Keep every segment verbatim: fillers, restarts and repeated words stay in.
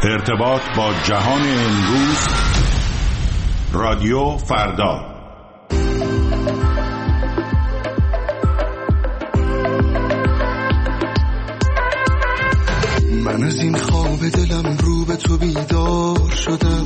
ارتباط با جهان امروز، رادیو فردا. من از این خواب دلم رو به تو بیدار شدم،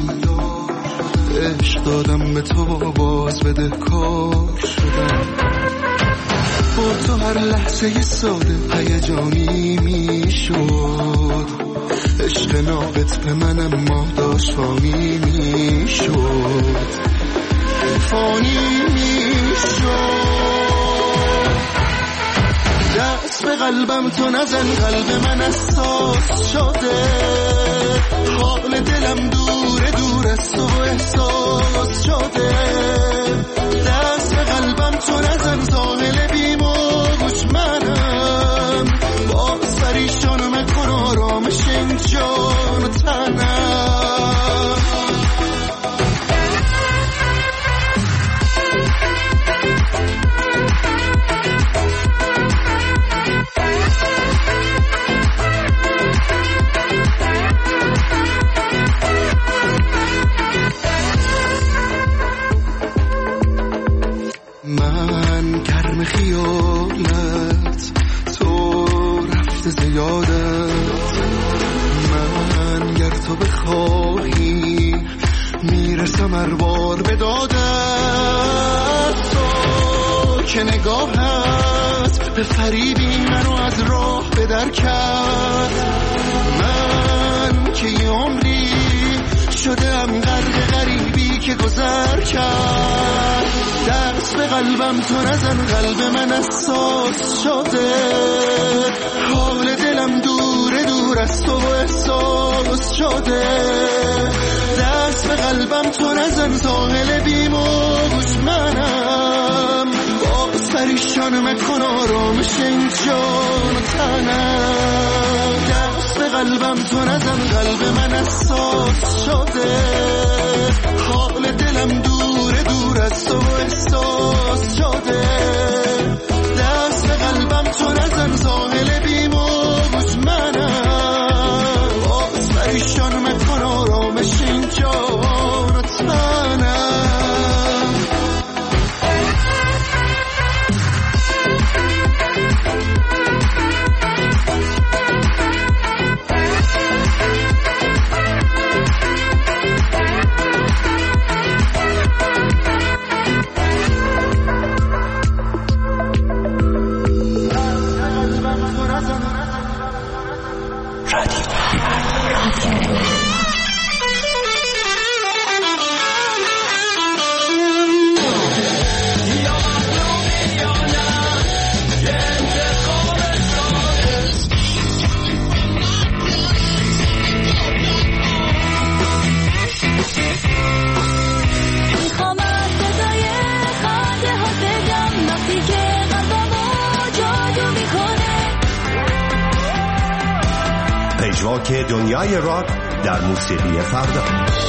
عشق دادم به تو باز بده کار شدم. با تو هر لحظه ساده هیجانی می شد، عشق ناقص به منم ما داشت فانی می شد، فانی می شد. دست به قلبم تو نزن، قلب من اساس شده، حال دلم دوره دور از تو احساس شده. دست به قلبم تو نزن، ساحل بیموج منم، باز پریشان مکن آرامش این جان و تنم. من گرم خیالت، تو رفته زیادت. من گر تو بخواهی میرسم هر به دادت. تو که نگاهت به فریبی منو از راه به در کرد. من که یه عمری شدم غرق غریبی که گذر کرد. دست به قلبم تو نزن، قلب من اساس شده، حال دلم دوره دور از تو احساس شده. دست به قلبم تو نزن، ساحل بیموج منم، باز پریشان مکن آرامش این جان و تنم. دست به قلبم تو نزن، قلب من اساس شده، حال دلم دوره دور از تو احساس شده. دست به قلبم تو نزن، ساحل بیموج منم، باز پریشان مکن آرامش این جان و تنم. که دنیای راک در موسیقی فردا.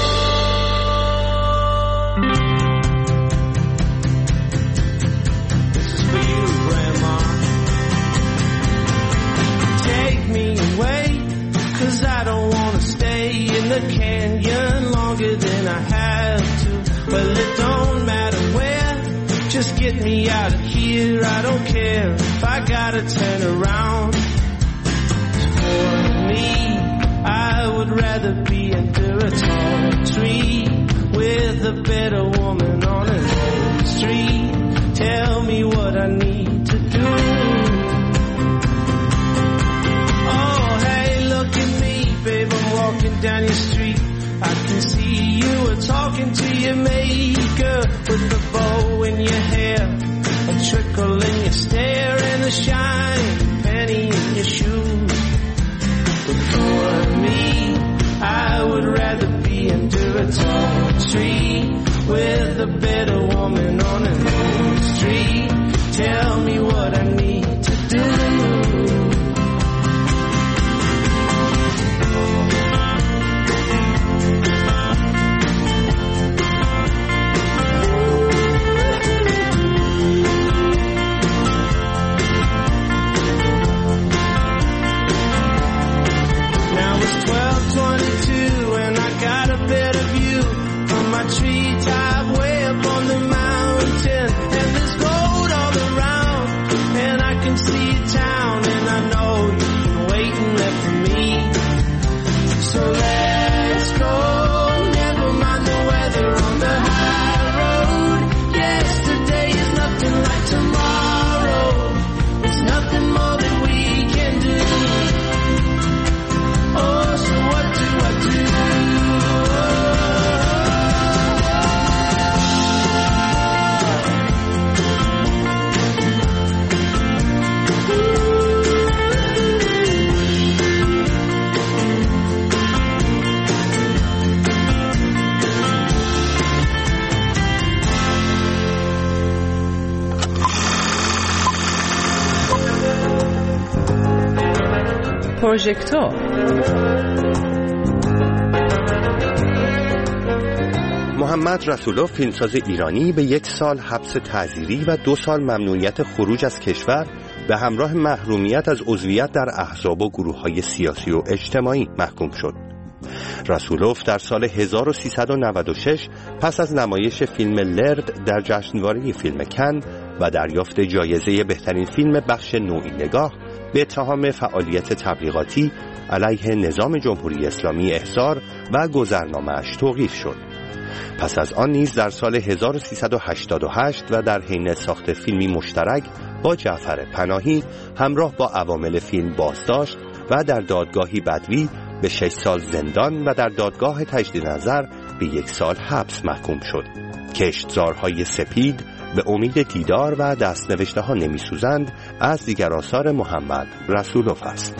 Take me away, 'cause I don't wanna stay in the canyon longer than I have to. Well, it don't matter where, just get me out of here. I don't care if I gotta turn around. For me, I would rather be under a tall tree with a better woman on an old street. Tell me what I need to do. Oh, hey, look at me, babe, I'm walking down your street. I can see you are talking to your maker with the bow in your hair, a trickle in your stare, and a shiny penny in your shoes. But for me, I would rather be under a tall tree with a better woman on an old street. Tell me what I need to do. Now it's twelve twenty پروژکتور. محمد رسولوف فیلمساز ایرانی به یک سال حبس تعزیری و دو سال ممنوعیت خروج از کشور به همراه محرومیت از عضویت در احزاب و گروه‌های سیاسی و اجتماعی محکوم شد. رسولوف در سال هزار و سیصد و نود و شش پس از نمایش فیلم لرد در جشنواره فیلم کن و دریافت جایزه بهترین فیلم بخش نوعی نگاه به اتهام فعالیت تبلیغاتی علیه نظام جمهوری اسلامی احضار و گذرنامه‌اش توقیف شد. پس از آن نیز در سال هزار و سیصد و هشتاد و هشت و در حین ساخت فیلمی مشترک با جعفر پناهی همراه با عوامل فیلم بازداشت و در دادگاهی بدوی به شش سال زندان و در دادگاه تجدید نظر به یک سال حبس محکوم شد. کشتزارهای سپید به امید دیدار و دستنوشته ها نمی سوزند از دیگر آثار محمد رسولوف است.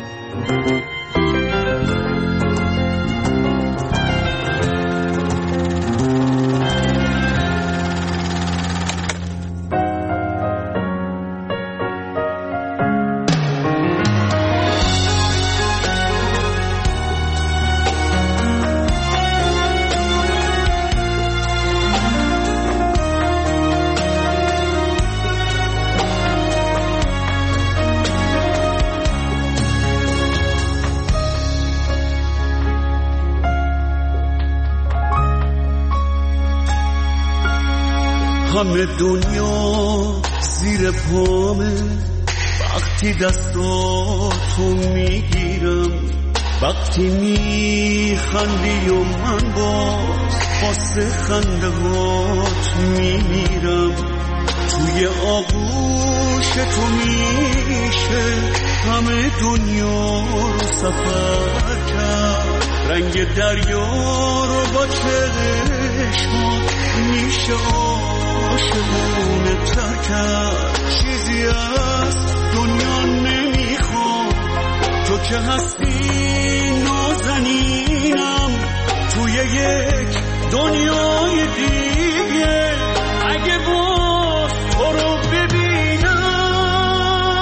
همه دنیا زیر پامه وقتی دستاتو میگیرم، وقتی میخندی و من باز واسه خنده هات میمیرم. توی آغوش تو میشه همه دنیا رو سفر کرد، رنگ دریا رو با چشمات میشه عاشقونه تر کرد. چیزی از دنیا نمیخوام، تو که هستی نازنینم توی یک دنیای دیگه. اگه باز تو رو ببینم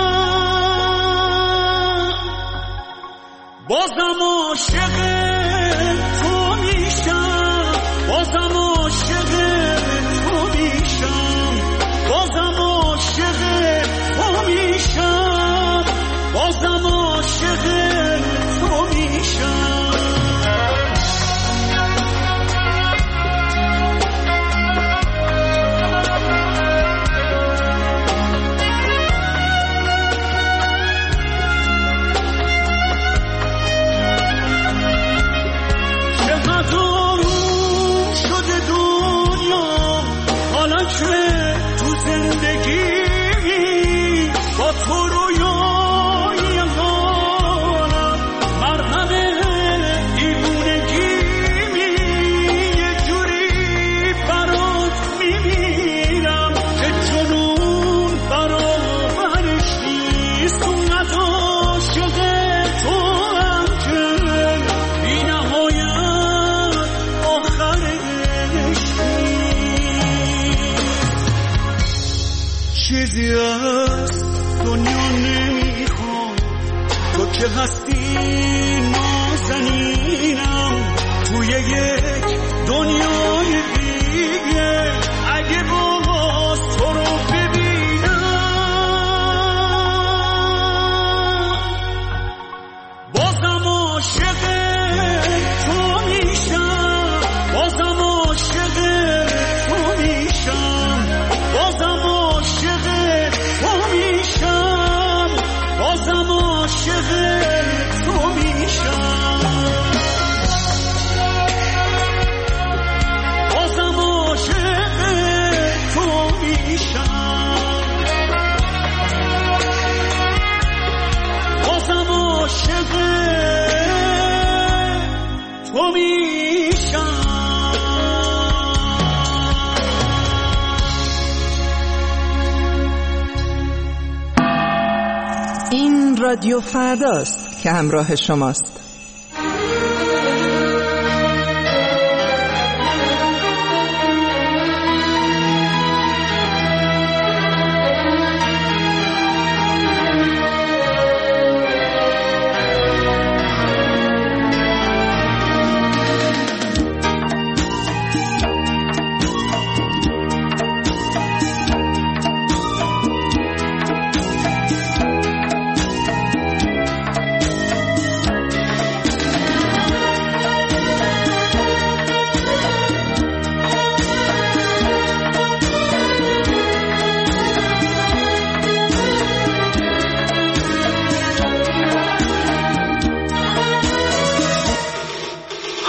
بازم عاشق تو میشم، بازم عاشق تو میشم، بازم عاشق تو میشم، بازم عاشق تو میشم. تو زندگی با تو رویای حالم مرهم دیوونگی یه جوری برات میمیرم که جنون برابرش نیست. اونقدر عاشق تو هم که بی نهایت آخرش چیزی از دنیا نمیخوام، تو که هستی نازنینم توی یک دنیای دیگه. اگه باز تو رو ببینم بازم عاشق تو میشم، بازم عاشق تو میشم، بازم عاشق تو میشم، بازم عاشق تو میشم، بازم عاشق تو میشم، بازم عاشق تو میشم. این رادیو فرداست که همراه شماست.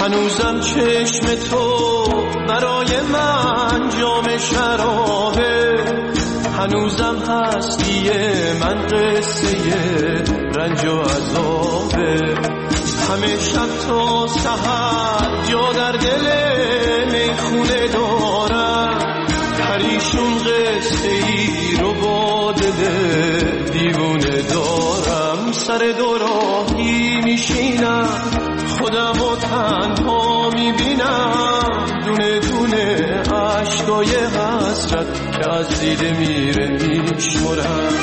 هنوزم چشم تو برای من جام شرابه، هنوزم هستی من قصه رنج و عذابه. همه شب تا سحر جا در دل میخونه دارم، پریشون قصه ای رو با دل دیوونه دارم. سر دو راهی میشینم خودم و تنها میبینم، دونه دونه عشقای حسرت که از دیده میره میشمرم.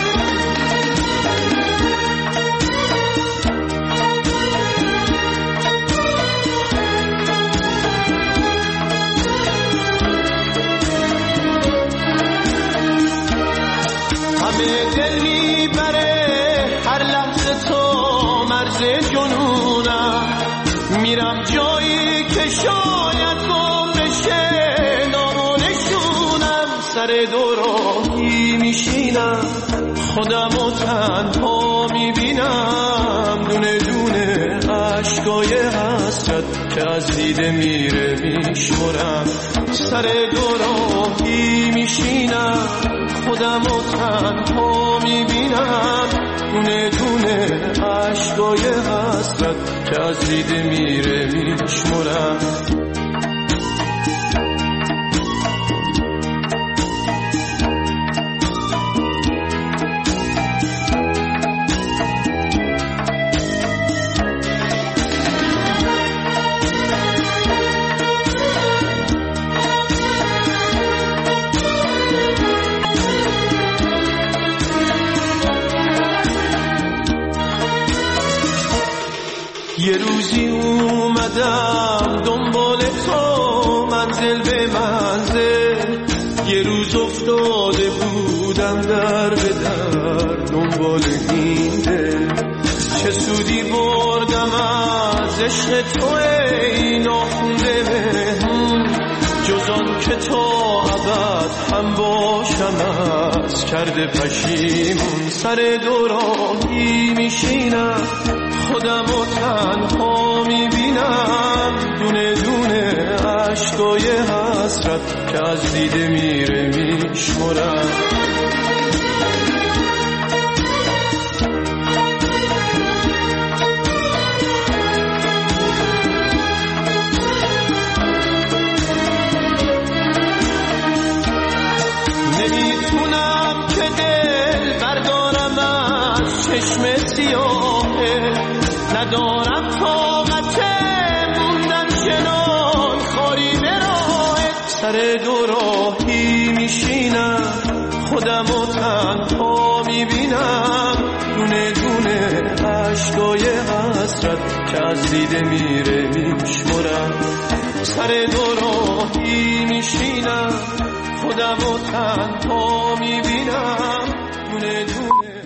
همه دل میبره هر لحظه تو مرز جنونم، میرم جایی که شاید گم بشه نام و نشونم. سر دو راهی میشینم خودم و تنها میبینم، دونه دونه عشقای حسرت که از دیده میره میشمرم. سر دو راهی میشینم خودم و تنها میبینم، دونه دونه عشقای حسرت که از دیده میره میشمرم. یه روزی اومدم دنبال تو منزل به منزل، یه روز افتاده بودم در به در دنبال این دل. چه سودی بردم از عشق تو ای ناخونده مهمون، جز آن که تا ابد هم باشم از کرده پشیمون. سر دو راهی میشینم خودم و تنها میبینم، دونه دونه عشقای حسرت که از دیده میره میشمرم. نمیتونم که دل بردارم از چشم سیاهه، ندارم طاقت موندن چنان خاری به راهت. سر دو راهی میشینم خودم و تنها میبینم، دونه دونه عشقای حسرت که از دیده میره میشمرم. سر دو راهی میشینم خودم و تنها میبینم، دونه دونه